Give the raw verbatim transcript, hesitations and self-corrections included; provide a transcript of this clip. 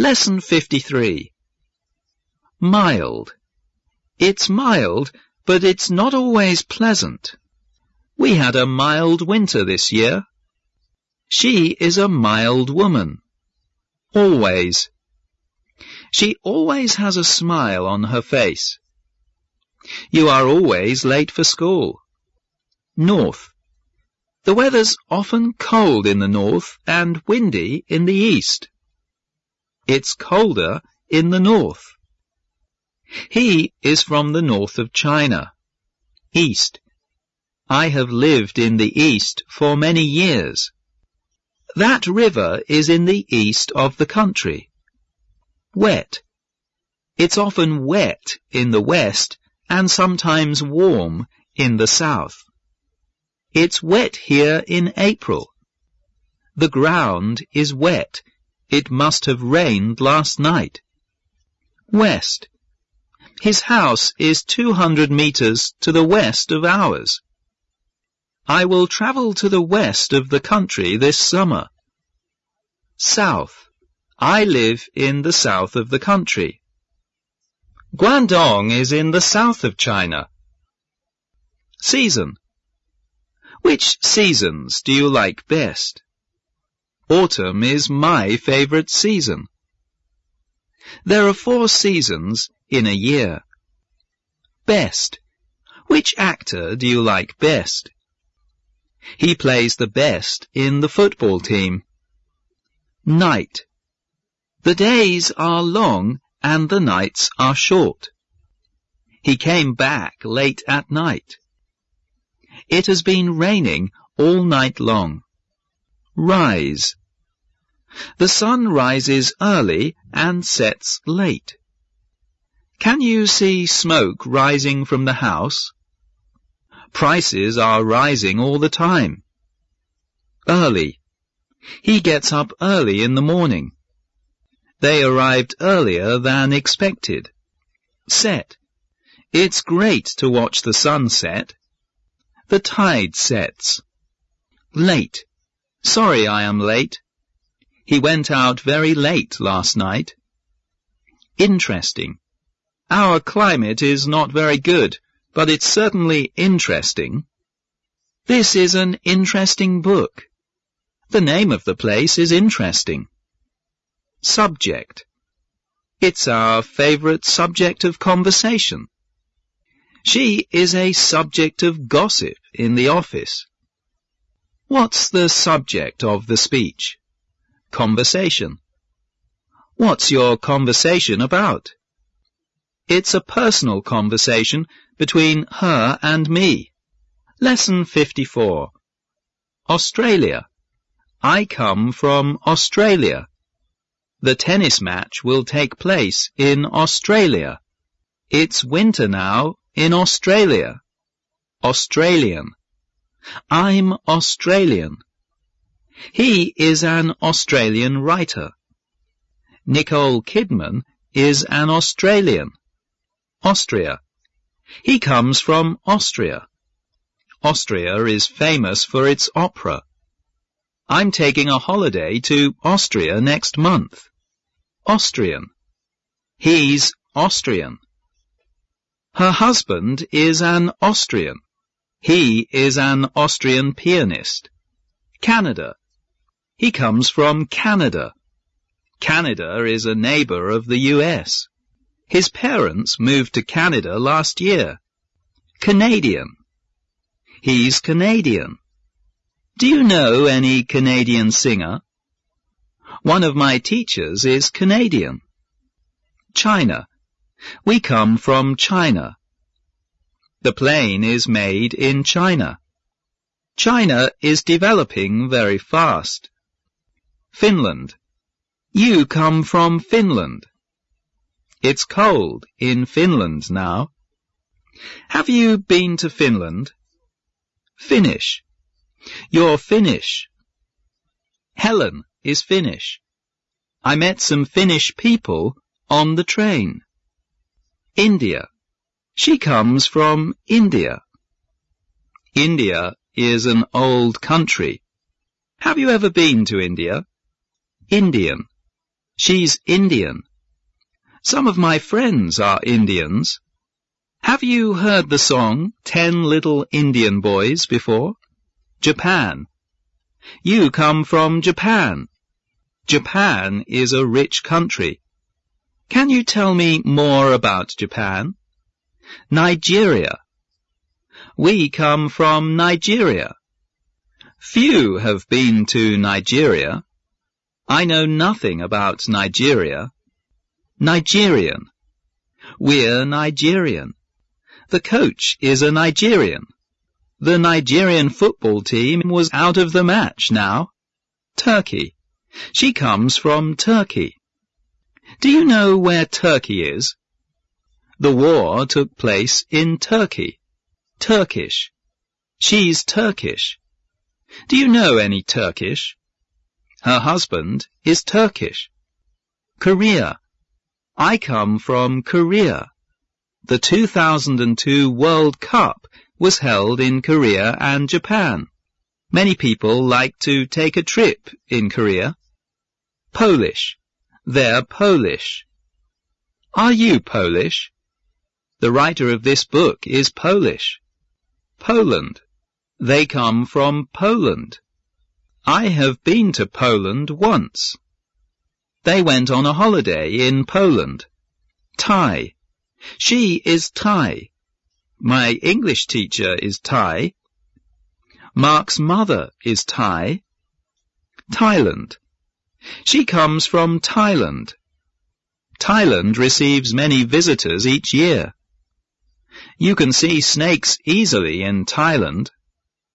Lesson fifty-three. Mild. It's mild, but it's not always pleasant. We had a mild winter this year. She is a mild woman. Always. She always has a smile on her face. You are always late for school. North. The weather's often cold in the north and windy in the east. It's colder in the north. He is from the north of China. East. I have lived in the east for many years. That river is in the east of the country. Wet. It's often wet in the west and sometimes warm in the south. It's wet here in April. The ground is wet. It must have rained last night. West. His house is two hundred meters to the west of ours. I will travel to the west of the country this summer. South. I live in the south of the country. Guangdong is in the south of China. Season. Which seasons do you like best? Autumn is my favorite season. There are four seasons in a year. Best. Which actor do you like best? He plays the best in the football team. Night. The days are long and the nights are short. He came back late at night. It has been raining all night long. Rise. The sun rises early and sets late. Can you see smoke rising from the house? Prices are rising all the time. Early. He gets up early in the morning. They arrived earlier than expected. Set. It's great to watch the sun set. The tide sets. Late. Sorry I am late. He went out very late last night. Interesting. Our climate is not very good, but it's certainly interesting. This is an interesting book. The name of the place is interesting. Subject. It's our favorite subject of conversation. She is a subject of gossip in the office. What's the subject of the speech? Conversation. What's your conversation about? It's a personal conversation between her and me. Lesson fifty-four. Australia. I come from Australia. The tennis match will take place in Australia. It's winter now in Australia. Australian. I'm Australian. He is an Australian writer. Nicole Kidman is an Australian. Austria. He comes from Austria. Austria is famous for its opera. I'm taking a holiday to Austria next month. Austrian. He's Austrian. Her husband is an Austrian. He is an Austrian pianist. Canada. He comes from Canada. Canada is a neighbor of the U S. His parents moved to Canada last year. Canadian. He's Canadian. Do you know any Canadian singer? One of my teachers is Canadian. China. We come from China. The plane is made in China. China is developing very fast. Finland. You come from Finland. It's cold in Finland now. Have you been to Finland? Finnish. You're Finnish. Helen is Finnish. I met some Finnish people on the train. India. She comes from India. India is an old country. Have you ever been to India? Indian. She's Indian. Some of my friends are Indians. Have you heard the song Ten Little Indian Boys before? Japan. You come from Japan. Japan is a rich country. Can you tell me more about Japan? Nigeria. We come from Nigeria. Few have been to Nigeria. I know nothing about Nigeria. Nigerian. We're Nigerian. The coach is a Nigerian. The Nigerian football team was out of the match now. Turkey. She comes from Turkey. Do you know where Turkey is? The war took place in Turkey. Turkish. She's Turkish. Do you know any Turkish? Her husband is Turkish. Korea. I come from Korea. The two thousand two World Cup was held in Korea and Japan. Many people like to take a trip in Korea. Polish. They're Polish. Are you Polish? The writer of this book is Polish. Poland. They come from Poland. I have been to Poland once. They went on a holiday in Poland. Thai. She is Thai. My English teacher is Thai. Mark's mother is Thai. Thailand. She comes from Thailand. Thailand receives many visitors each year. You can see snakes easily in Thailand.